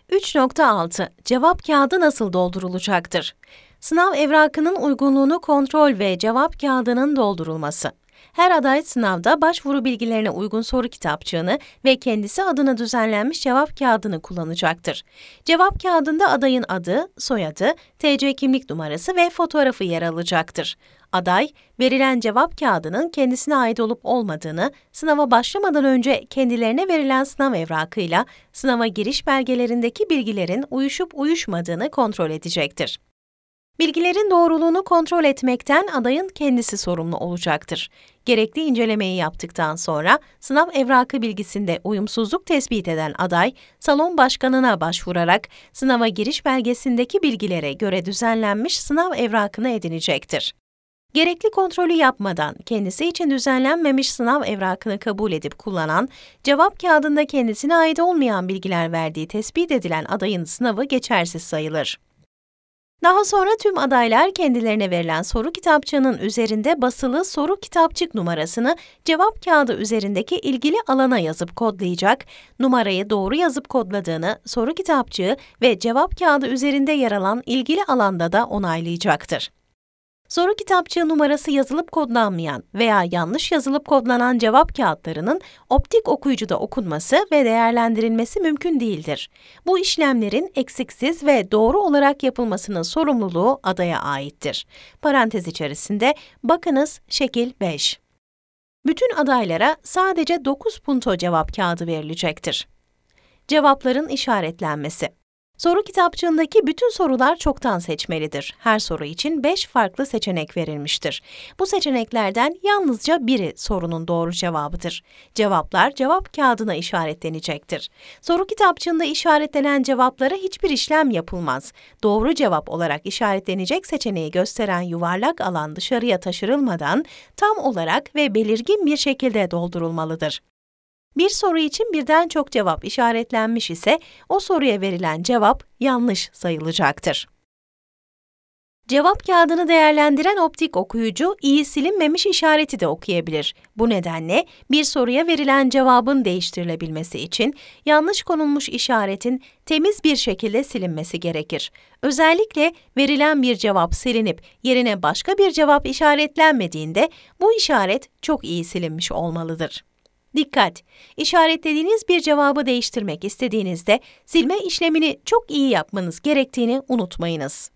3.6 Cevap kağıdı nasıl doldurulacaktır? Sınav evrakının uygunluğunu kontrol ve cevap kağıdının doldurulması. Her aday sınavda başvuru bilgilerine uygun soru kitapçığını ve kendisi adına düzenlenmiş cevap kağıdını kullanacaktır. Cevap kağıdında adayın adı, soyadı, TC kimlik numarası ve fotoğrafı yer alacaktır. Aday, verilen cevap kağıdının kendisine ait olup olmadığını, sınava başlamadan önce kendilerine verilen sınav evrakıyla sınava giriş belgelerindeki bilgilerin uyuşup uyuşmadığını kontrol edecektir. Bilgilerin doğruluğunu kontrol etmekten adayın kendisi sorumlu olacaktır. Gerekli incelemeyi yaptıktan sonra sınav evrakı bilgisinde uyumsuzluk tespit eden aday, salon başkanına başvurarak sınava giriş belgesindeki bilgilere göre düzenlenmiş sınav evrakını edinecektir. Gerekli kontrolü yapmadan kendisi için düzenlenmemiş sınav evrakını kabul edip kullanan, cevap kağıdında kendisine ait olmayan bilgiler verdiği tespit edilen adayın sınavı geçersiz sayılır. Daha sonra tüm adaylar kendilerine verilen soru kitapçığının üzerinde basılı soru kitapçık numarasını cevap kağıdı üzerindeki ilgili alana yazıp kodlayacak, numarayı doğru yazıp kodladığını soru kitapçığı ve cevap kağıdı üzerinde yer alan ilgili alanda da onaylayacaktır. Soru kitapçığı numarası yazılıp kodlanmayan veya yanlış yazılıp kodlanan cevap kağıtlarının optik okuyucuda okunması ve değerlendirilmesi mümkün değildir. Bu işlemlerin eksiksiz ve doğru olarak yapılmasının sorumluluğu adaya aittir. Parantez içerisinde bakınız şekil 5. Bütün adaylara sadece 9 punto cevap kağıdı verilecektir. Cevapların işaretlenmesi. Soru kitapçığındaki bütün sorular çoktan seçmelidir. Her soru için 5 farklı seçenek verilmiştir. Bu seçeneklerden yalnızca biri sorunun doğru cevabıdır. Cevaplar cevap kağıdına işaretlenecektir. Soru kitapçığında işaretlenen cevaplara hiçbir işlem yapılmaz. Doğru cevap olarak işaretlenecek seçeneği gösteren yuvarlak alan dışarıya taşırılmadan tam olarak ve belirgin bir şekilde doldurulmalıdır. Bir soru için birden çok cevap işaretlenmiş ise o soruya verilen cevap yanlış sayılacaktır. Cevap kağıdını değerlendiren optik okuyucu iyi silinmemiş işareti de okuyabilir. Bu nedenle bir soruya verilen cevabın değiştirilebilmesi için yanlış konulmuş işaretin temiz bir şekilde silinmesi gerekir. Özellikle verilen bir cevap silinip yerine başka bir cevap işaretlenmediğinde bu işaret çok iyi silinmiş olmalıdır. Dikkat! İşaretlediğiniz bir cevabı değiştirmek istediğinizde silme işlemini çok iyi yapmanız gerektiğini unutmayınız.